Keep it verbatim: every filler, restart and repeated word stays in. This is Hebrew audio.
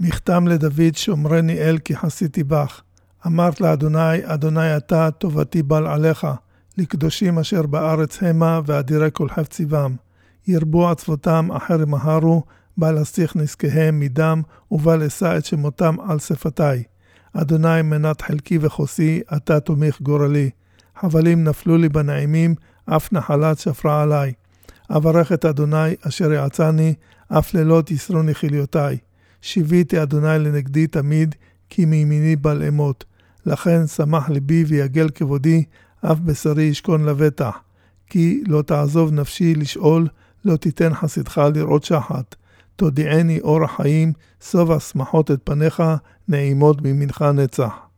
מכתם לדוד שומרני אל כי חסיתי בך. אמרת לאדוני, אדוני אתה טובתי בל עליך, לקדושים אשר בארץ המה ואדירי כל חפציבם. ירבו עצבותם אחר מהרו, בל אסיח נזקיהם מדם, ובל אשא את שמותם על שפתי. אדוני מנת חלקי וחוסי, אתה תומך גורלי. חבלים נפלו לי בנעימים, אף נחלת שפרה עלי. אברך את אדוני אשר יעצני, אף לילות יסרוני חיליותי. שיביתי אדוני לנגדי תמיד, כי מימיני בל אמות. לכן שמח ליבי ויגל כבודי, אף בשרי ישכון לבטח. כי לא תעזוב נפשי לשאול, לא תיתן חסידך לראות שחת. תודיעני אור החיים, סוב השמחות את פניך, נעימות ממנך נצח.